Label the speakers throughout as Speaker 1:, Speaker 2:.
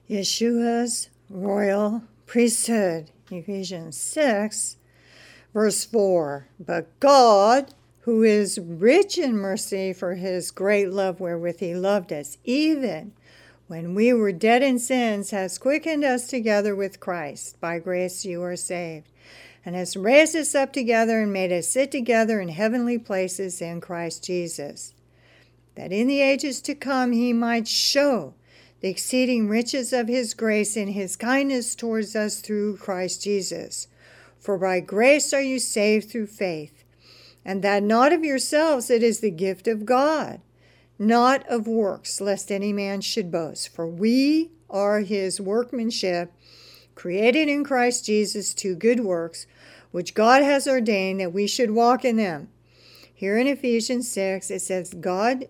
Speaker 1: Yeshua's royal priesthood. Ephesians 6, verse 4. But God, who is rich in mercy for his great love wherewith he loved us, even when we were dead in sins, has quickened us together with Christ. By grace you are saved, and has raised us up together and made us sit together in heavenly places in Christ Jesus, that in the ages to come he might show the exceeding riches of his grace in his kindness towards us through Christ Jesus. For by grace are you saved through faith, and that not of yourselves, it is the gift of God, not of works, lest any man should boast. For we are his workmanship, created in Christ Jesus to good works, which God has ordained that we should walk in them. Here in Ephesians 6, it says God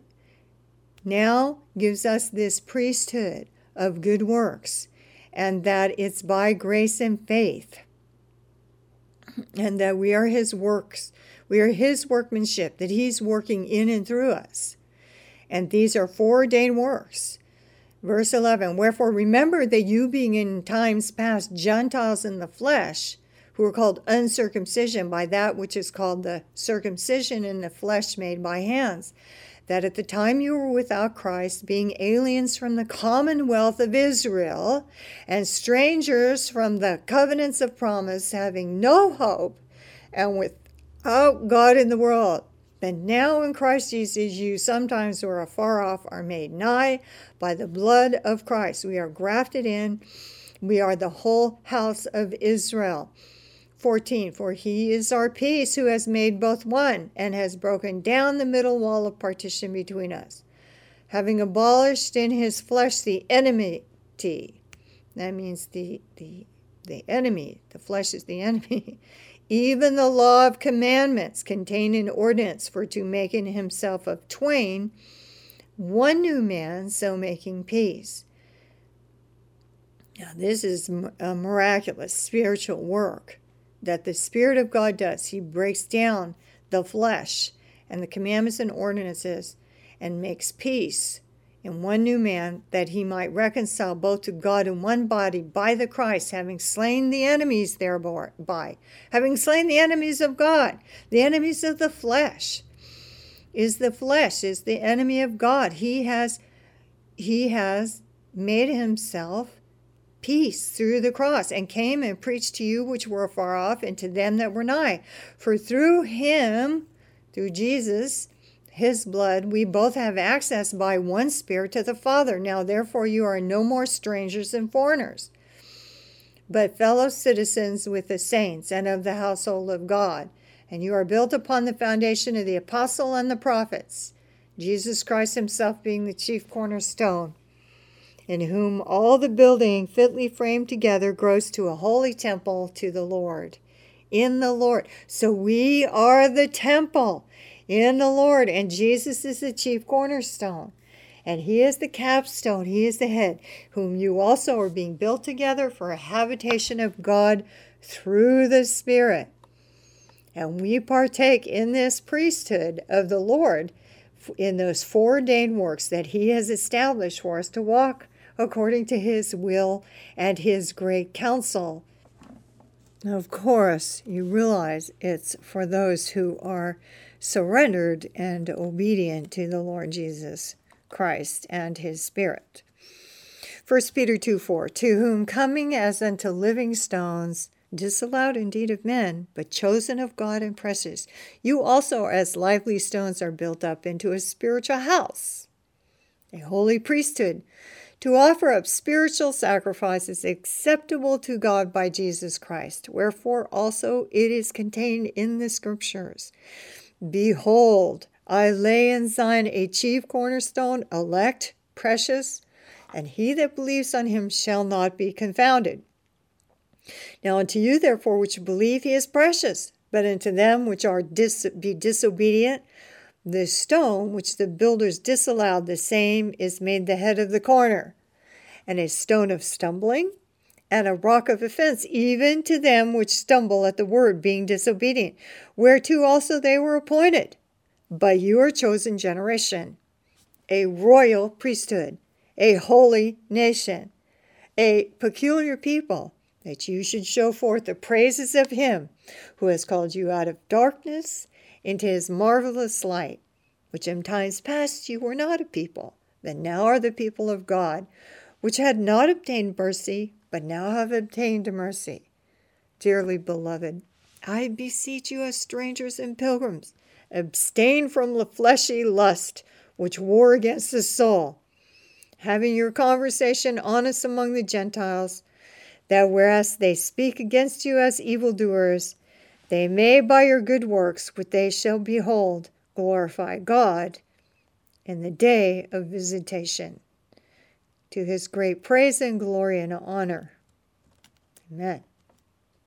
Speaker 1: now gives us this priesthood of good works, and that it's by grace and faith, and that we are his works. We are his workmanship, that he's working in and through us. And these are foreordained works. Verse 11, wherefore remember that you being in times past Gentiles in the flesh, who are called uncircumcision by that which is called the circumcision in the flesh made by hands, that at the time you were without Christ, being aliens from the commonwealth of Israel, and strangers from the covenants of promise, having no hope, and without God in the world. But now in Christ Jesus, you sometimes who are afar off are made nigh by the blood of Christ. We are grafted in. We are the whole house of Israel. 14, for he is our peace, who has made both one, and has broken down the middle wall of partition between us, having abolished in his flesh the enmity. That means the enemy. The flesh is the enemy. Even the law of commandments contained in ordinance, for to make in himself of twain one new man, so making peace. Now this is a miraculous spiritual work that the Spirit of God does. He breaks down the flesh and the commandments and ordinances and makes peace in one new man, that he might reconcile both to God in one body by the Christ, having slain the enemies thereby, having slain the enemies of God. The enemies of the flesh is the enemy of God. He has made himself peace through the cross, and came and preached to you which were afar off, and to them that were nigh. For through him, through Jesus, his blood, we both have access by one Spirit to the Father. Now therefore you are no more strangers and foreigners, but fellow citizens with the saints and of the household of God. And you are built upon the foundation of the apostle and the prophets, Jesus Christ himself being the chief cornerstone, in whom all the building fitly framed together grows to a holy temple to the Lord, in the Lord. So we are the temple in the Lord, and Jesus is the chief cornerstone, and he is the capstone, he is the head, whom you also are being built together for a habitation of God through the Spirit. And we partake in this priesthood of the Lord in those foreordained works that he has established for us to walk according to his will and his great counsel. Of course, you realize it's for those who are surrendered and obedient to the Lord Jesus Christ and his Spirit. 1 Peter 2:4, to whom coming as unto living stones, disallowed indeed of men, but chosen of God and precious, you also as lively stones are built up into a spiritual house, a holy priesthood, to offer up spiritual sacrifices acceptable to God by Jesus Christ. Wherefore also it is contained in the Scriptures, behold, I lay in Zion a chief cornerstone, elect, precious, and he that believes on him shall not be confounded. Now unto you therefore which believe he is precious, but unto them which are disobedient, the stone which the builders disallowed, the same is made the head of the corner, and a stone of stumbling, and a rock of offense, even to them which stumble at the word, being disobedient, whereto also they were appointed. But you are chosen generation, a royal priesthood, a holy nation, a peculiar people, that you should show forth the praises of him who has called you out of darkness into his marvelous light, which in times past you were not a people, but now are the people of God, which had not obtained mercy, but now have obtained mercy. Dearly beloved, I beseech you as strangers and pilgrims, abstain from the fleshy lust which war against the soul, having your conversation honest among the Gentiles, that whereas they speak against you as evildoers, they may by your good works, which they shall behold, glorify God in the day of visitation. To his great praise and glory and honor. Amen.